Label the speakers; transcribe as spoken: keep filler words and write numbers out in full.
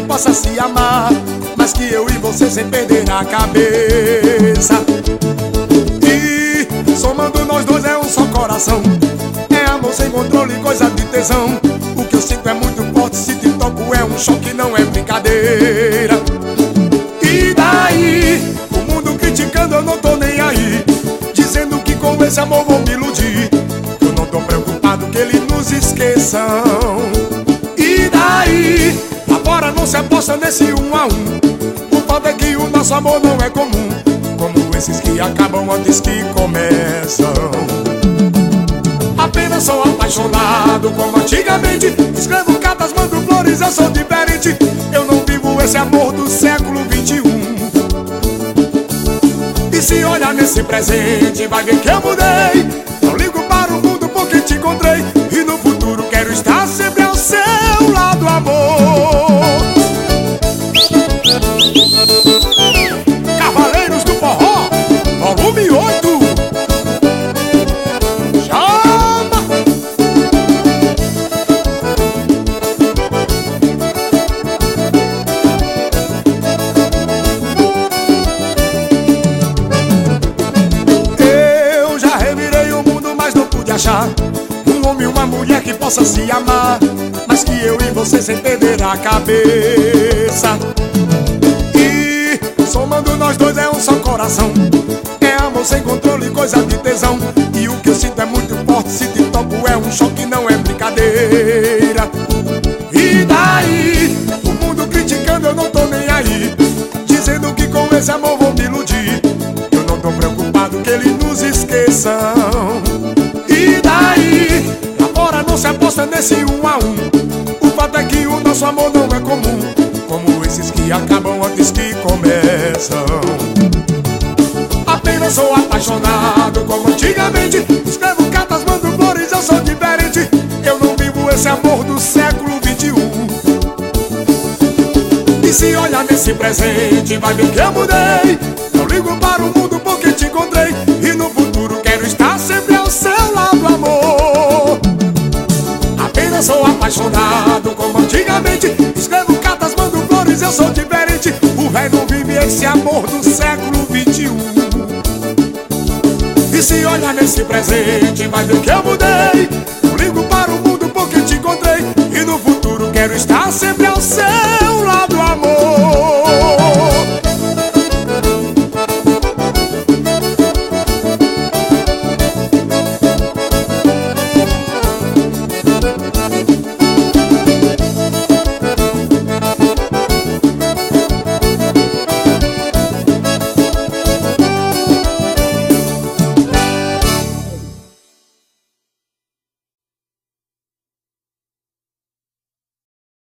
Speaker 1: possa se amar, mas que eu e você sem perder a cabeça. E somando nós dois é um só coração, é amor sem controle, coisa de tesão. O que eu sinto é muito forte, se te toco é um choque, não é brincadeira. E daí, o mundo criticando eu não tô nem aí, dizendo que com esse amor vou me iludir. Eu não tô preocupado que eles nos esqueçam. E daí, agora não se aposta nesse um a um. O fato é que o nosso amor não é comum, como esses que acabam antes que começam. Apenas sou apaixonado como antigamente, escrevo cartas, mando flores, eu sou diferente. Eu não vivo esse amor do século vinte e um. E se olhar nesse presente vai ver que eu mudei. Não ligo para o mundo porque te encontrei, e no futuro quero estar sempre ao seu lado, amor. Cavaleiros do Forró, volume oito. Chama! Eu já revirei o mundo, mas não pude achar um homem e uma mulher que possa se amar, mas que eu e você sem perder a cabeça. E somando nós dois é um só coração, é amor sem controle, coisa de tesão. E o que eu sinto é muito forte, se te toco é um choque, não é brincadeira. E daí, o mundo criticando eu não tô nem aí, dizendo que com esse amor vou me iludir. Eu não tô preocupado que eles nos esqueçam. E daí, agora não se aposta nesse um a um. O fato é que o nosso amor não é comum, como esses que acabam antes que começam. Apenas sou apaixonado como antigamente, escrevo cartas, mando flores, eu sou diferente. Eu não vivo esse amor do século vinte e um. E se olhar nesse presente vai ver que eu mudei. Não ligo para o mundo porque te encontrei, e no futuro quero estar sempre ao seu lado, amor. Apenas sou apaixonado como antigamente, escrevo cartas, mando flores, eu sou diferente. O velho não vive esse amor do século vinte e um. E se olhar nesse presente vai ver que eu mudei. Não ligo para o mundo porque te encontrei, e no futuro quero estar sempre ao seu